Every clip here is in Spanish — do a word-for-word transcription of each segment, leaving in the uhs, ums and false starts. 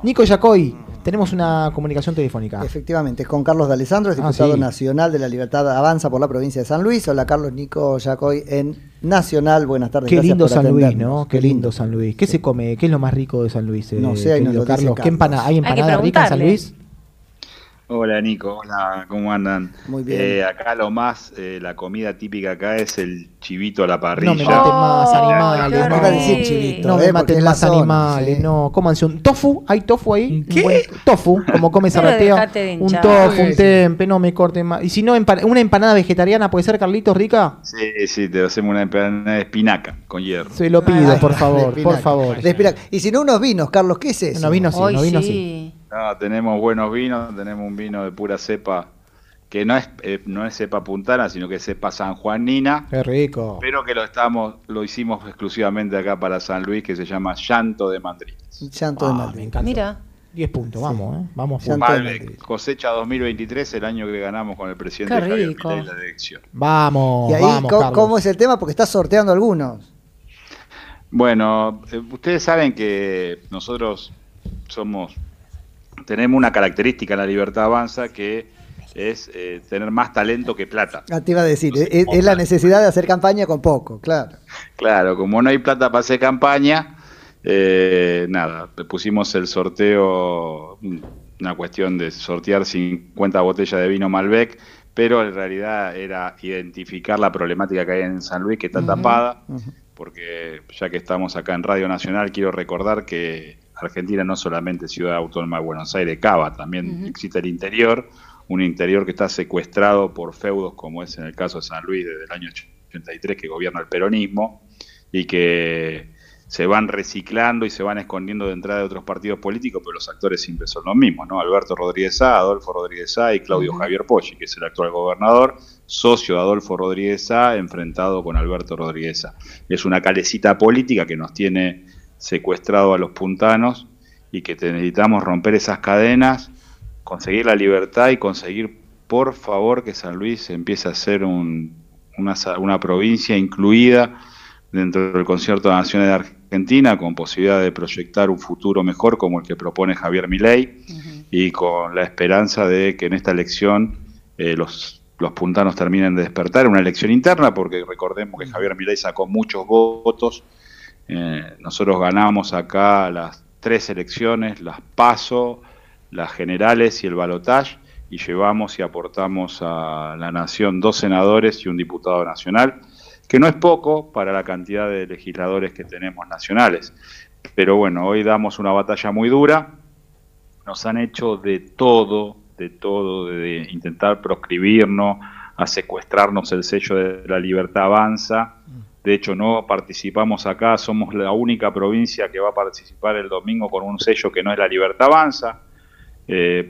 Nico Yacoy, tenemos una comunicación telefónica. Efectivamente, es con Carlos de Alessandro, es diputado ah, sí. nacional de La Libertad Avanza por la provincia de San Luis. Hola Carlos, Nico Yacoy en Nacional. Buenas tardes. Qué lindo San Luis, ¿no? Qué lindo San Luis. ¿Qué se come? ¿Qué es lo más rico de San Luis? Eh, no sé, ahí nos lo dice Carlos. ¿Qué empana ¿Hay empanada rica en San Luis? Hola Nico, hola, ¿cómo andan? Muy bien. Eh, acá lo más, eh, la comida típica acá es el chivito a la parrilla. No me maten más animales, no, no, decir chivito, no eh, me maten más zona, animales, ¿sí? No, cómanse un tofu, ¿hay tofu ahí? ¿Qué? Un buen tofu, como come Zarratea, un tofu, un tempe, no me corten más. Y si no, una empanada vegetariana, ¿puede ser, Carlitos, rica? Sí, sí, te hacemos una empanada de espinaca con hierro. Se lo pido, ah, por favor, por favor. Y si no, unos vinos, Carlos, ¿qué es eso? Unos vinos sí, Hoy unos vinos sí. sí. No, tenemos buenos vinos, tenemos un vino de pura cepa, que no es eh, no es cepa puntana, sino que es cepa sanjuanina. Qué rico. Pero que lo estamos lo hicimos exclusivamente acá para San Luis, que se llama Llanto de Mandriles. Llanto ah, de Mandriles. Me encanta. Mira. diez puntos, vamos, ¿eh? Vamos. Malbec, cosecha dos mil veintitrés, el año que ganamos con el presidente Javier Milei en la elección. Vamos, y ahí, vamos, ¿cómo, Carlos. ¿cómo es el tema? Porque estás sorteando algunos. Bueno, eh, ustedes saben que nosotros somos... Tenemos una característica en La Libertad Avanza que es eh, tener más talento que plata. Ah, te iba a decir, es, es la necesidad de hacer campaña con poco, claro. Claro, como no hay plata para hacer campaña, eh, nada, pusimos el sorteo, una cuestión de sortear cincuenta botellas de vino Malbec, pero en realidad era identificar la problemática que hay en San Luis, que está uh-huh, tapada, uh-huh. porque ya que estamos acá en Radio Nacional, quiero recordar que Argentina no solamente Ciudad Autónoma de Buenos Aires, Cava, también uh-huh. existe el interior, un interior que está secuestrado por feudos, como es en el caso de San Luis desde el año ochenta y tres, que gobierna el peronismo, y que se van reciclando y se van escondiendo de entrada de otros partidos políticos, pero los actores siempre son los mismos, ¿no? Alberto Rodríguez Sá, Adolfo Rodríguez Sá y Claudio uh-huh. Javier Poggi, que es el actual gobernador, socio de Adolfo Rodríguez Sá, enfrentado con Alberto Rodríguez Sá. Es una calecita política que nos tiene secuestrado a los puntanos y que necesitamos romper esas cadenas, conseguir la libertad y conseguir, por favor, que San Luis empiece a ser un, una, una provincia incluida dentro del Concierto de Naciones de Argentina, con posibilidad de proyectar un futuro mejor como el que propone Javier Milei, uh-huh. y con la esperanza de que en esta elección eh, los, los puntanos terminen de despertar, una elección interna, porque recordemos que Javier Milei sacó muchos votos. Eh, nosotros ganamos acá las tres elecciones, las PASO, las generales y el balotaje, y llevamos y aportamos a la nación dos senadores y un diputado nacional, que no es poco para la cantidad de legisladores que tenemos nacionales. Pero bueno, hoy damos una batalla muy dura, nos han hecho de todo, de todo, de intentar proscribirnos, a secuestrarnos el sello de La Libertad Avanza. De hecho, no participamos acá, somos la única provincia que va a participar el domingo con un sello que no es La Libertad Avanza, eh,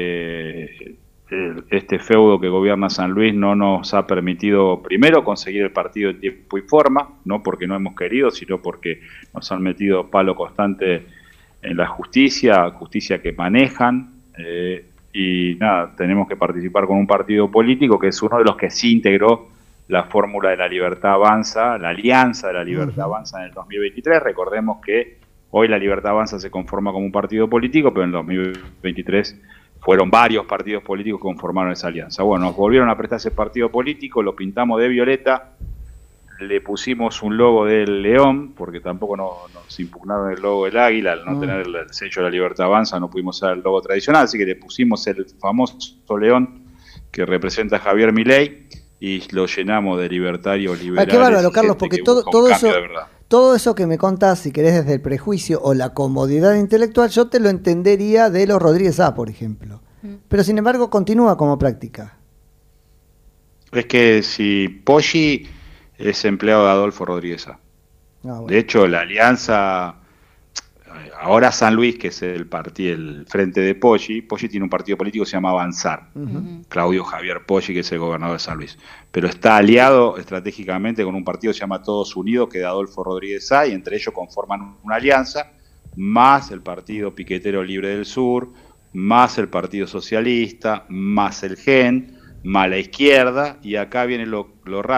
porque el, este feudo que gobierna San Luis no nos ha permitido, primero, conseguir el partido en tiempo y forma, no porque no hemos querido, sino porque nos han metido palo constante en la justicia, justicia que manejan, eh, y nada, tenemos que participar con un partido político que es uno de los que sí integró la fórmula de La Libertad Avanza, la alianza de La Libertad uh-huh. Avanza en el dos mil veintitrés. Recordemos que hoy La Libertad Avanza se conforma como un partido político, pero en el dos mil veintitrés fueron varios partidos políticos que conformaron esa alianza. Bueno, nos volvieron a prestar ese partido político, lo pintamos de violeta, le pusimos un logo del león, porque tampoco nos, nos impugnaron el logo del águila, al no uh-huh. tener el sello de La Libertad Avanza no pudimos usar el logo tradicional, así que le pusimos el famoso león que representa a Javier Milei, y lo llenamos de libertarios liberales. Ah, qué bárbaro, Carlos, porque todo, todo eso de todo eso que me contás, si querés desde el prejuicio o la comodidad intelectual, yo te lo entendería de los Rodríguez Sá, por ejemplo. Mm. Pero sin embargo continúa como práctica. Es que si Poggi es empleado de Adolfo Rodríguez Sá. Ah, bueno. De hecho, la alianza... Ahora San Luis, que es el partido, el frente de Poggi, Poggi tiene un partido político que se llama Avanzar, uh-huh. Claudio Javier Poggi, que es el gobernador de San Luis, pero está aliado estratégicamente con un partido que se llama Todos Unidos, que es de Adolfo Rodríguez Sá, y entre ellos conforman una alianza, más el Partido Piquetero Libre del Sur, más el Partido Socialista, más el G E N, más la izquierda, y acá viene lo, lo raro,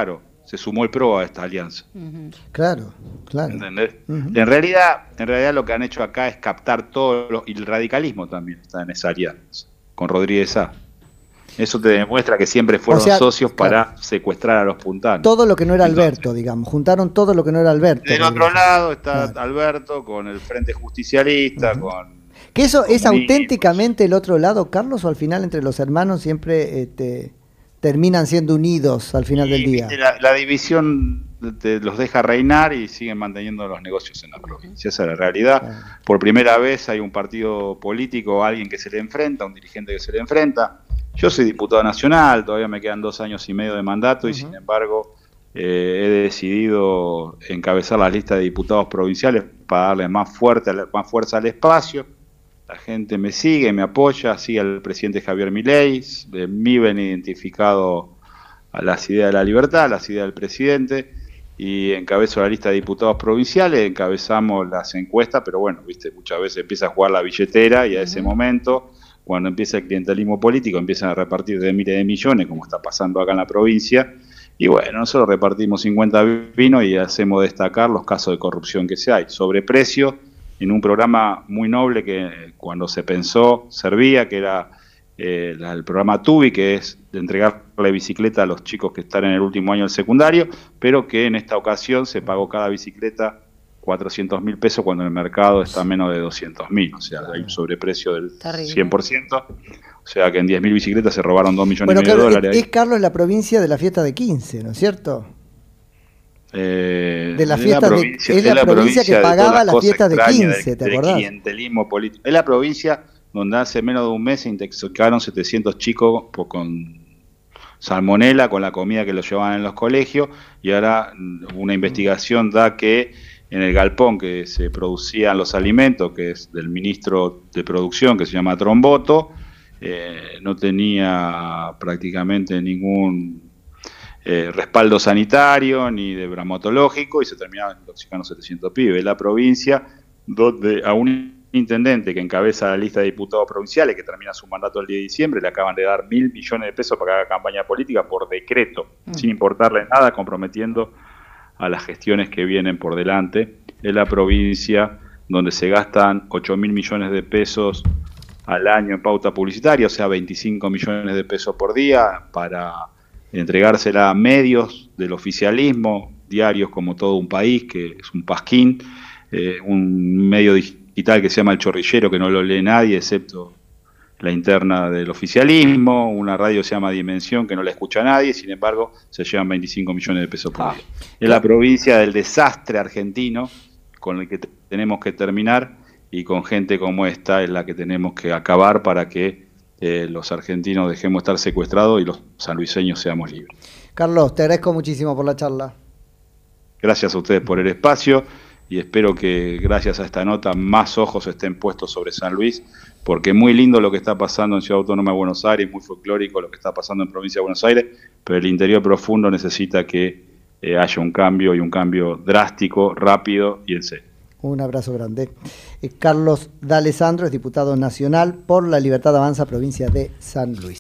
se sumó el P R O a esta alianza. Uh-huh. Claro, claro. ¿Entendés? Uh-huh. En realidad, en realidad lo que han hecho acá es captar todo, lo, y el radicalismo también está en esa alianza, con Rodríguez A. Eso te demuestra que siempre fueron o sea, socios para claro. secuestrar a los puntanos. Todo lo que no era Alberto, Entonces, digamos. Juntaron todo lo que no era Alberto. Del otro lado está claro. Alberto con el Frente Justicialista, uh-huh. con... ¿Que eso es auténticamente el otro lado, Carlos, o al final entre los hermanos siempre este, terminan siendo unidos al final y, del día? La, la división te los deja reinar y siguen manteniendo los negocios en la provincia. Esa es la realidad. Claro. Por primera vez hay un partido político, alguien que se le enfrenta, un dirigente que se le enfrenta. Yo soy diputado nacional, todavía me quedan dos años y medio de mandato uh-huh. y sin embargo eh, he decidido encabezar la lista de diputados provinciales para darle más, fuerte, más fuerza al espacio. La gente me sigue, me apoya, sigue al presidente Javier Milei, de mí ven identificado a las ideas de la libertad, las ideas del presidente, y encabezo la lista de diputados provinciales, encabezamos las encuestas, pero bueno, viste, muchas veces empieza a jugar la billetera y a uh-huh. ese momento... Cuando empieza el clientelismo político, empiezan a repartir de miles de millones, como está pasando acá en la provincia. Y bueno, nosotros repartimos cincuenta vinos y hacemos destacar los casos de corrupción que se hay. Sobreprecio en un programa muy noble que cuando se pensó servía, que era eh, el programa Tubi, que es de entregarle bicicleta a los chicos que están en el último año del secundario, pero que en esta ocasión se pagó cada bicicleta cuatrocientos mil pesos cuando el mercado está a menos de doscientos mil, o sea, hay un sobreprecio del Terrible. cien por ciento, o sea que en diez mil bicicletas se robaron dos millones bueno, y medio claro, de dólares. Es, es Carlos la provincia de la fiesta de quince, ¿no es cierto? Eh, de la fiesta de, es, es la, la provincia, provincia que pagaba las fiestas de quince, ¿te acordás? De clientelismo político. Es la provincia donde hace menos de un mes se intoxicaron setecientos chicos por, con salmonela, con la comida que los llevaban en los colegios, y ahora una investigación da que en el galpón que se producían los alimentos, que es del ministro de producción, que se llama Tromboto, eh, no tenía prácticamente ningún eh, respaldo sanitario ni de bromatológico y se terminaban intoxicando setecientos pibes. La provincia donde a un intendente que encabeza la lista de diputados provinciales, que termina su mandato el diez de diciembre, le acaban de dar mil millones de pesos para que haga campaña política por decreto, mm. sin importarle nada, comprometiendo a las gestiones que vienen por delante. Es la provincia donde se gastan ocho mil millones de pesos al año en pauta publicitaria, o sea, veinticinco millones de pesos por día, para entregársela a medios del oficialismo, diarios como Todo un País, que es un pasquín, eh, un medio digital que se llama El Chorrillero, que no lo lee nadie, excepto la interna del oficialismo, una radio se llama Dimensión, que no la escucha nadie, sin embargo, se llevan veinticinco millones de pesos por día. Es la provincia del desastre argentino con el que tenemos que terminar, y con gente como esta es la que tenemos que acabar para que eh, los argentinos dejemos de estar secuestrados y los sanluiseños seamos libres. Carlos, te agradezco muchísimo por la charla. Gracias a ustedes por el espacio, y espero que gracias a esta nota más ojos estén puestos sobre San Luis, porque es muy lindo lo que está pasando en Ciudad Autónoma de Buenos Aires, muy folclórico lo que está pasando en Provincia de Buenos Aires, pero el interior profundo necesita que eh, haya un cambio, y un cambio drástico, rápido y en serio. Un abrazo grande. Eh, Carlos D'Alessandro es diputado nacional por La Libertad Avanza, provincia de San Luis.